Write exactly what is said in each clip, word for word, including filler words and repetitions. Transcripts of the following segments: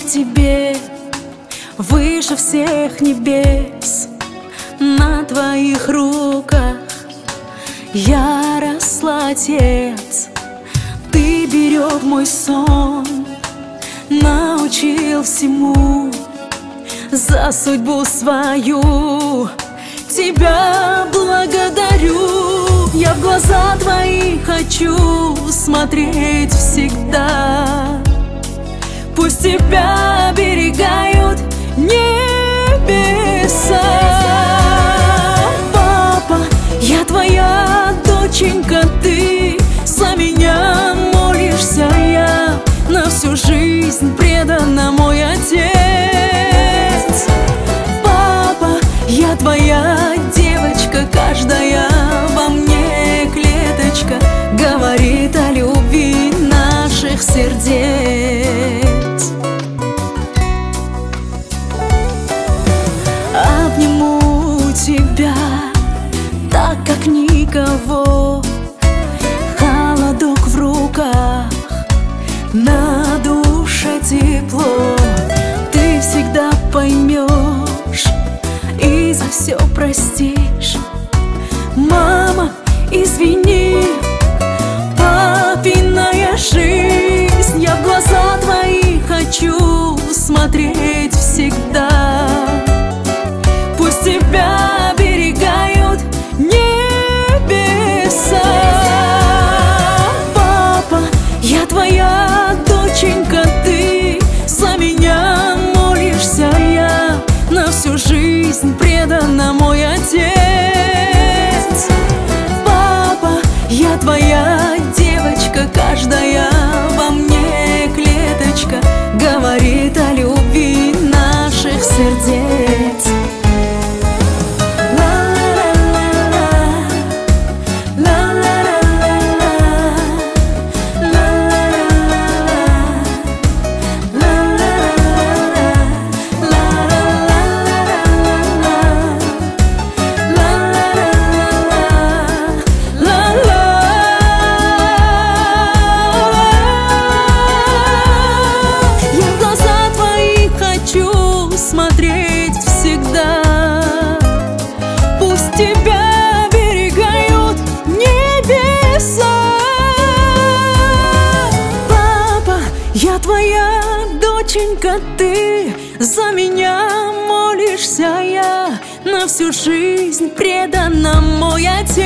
тебе, выше всех небес. На твоих руках я росла, Отец. Ты берег мой сон, научил всему, за судьбу свою тебя благодарю. Я в глаза твои хочу смотреть всегда. Пусть тебя оберегают небеса. Папа, я твоя доченька, ты за меня молишься. Я на всю жизнь предана, мой Отец. Папа, я твоя девочка, каждая во мне клеточка говорит о любви наших сердец. Обниму тебя так, как никого. Холодок в руках, на душе тепло. Ты всегда поймешь и за все простишь. Мама, извини, папиная жизнь. Я в глаза твои хочу смотреть всегда. Пусть тебя оберегают небеса. Папа, я твоя доченька, ты за меня молишься. Я на всю жизнь предана, мой Отец. Папа, я твоя девочка, каждая во мне клеточка говорит о любви наших сердец. Смотреть всегда. Пусть тебя оберегают небеса. Папа, я твоя доченька, ты за меня молишься. Я на всю жизнь предана, мой Отец.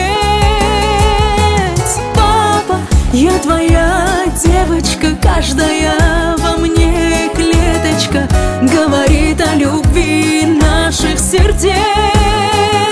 Папа, я твоя девочка, каждая во мне клеточка говорит о любви наших сердец.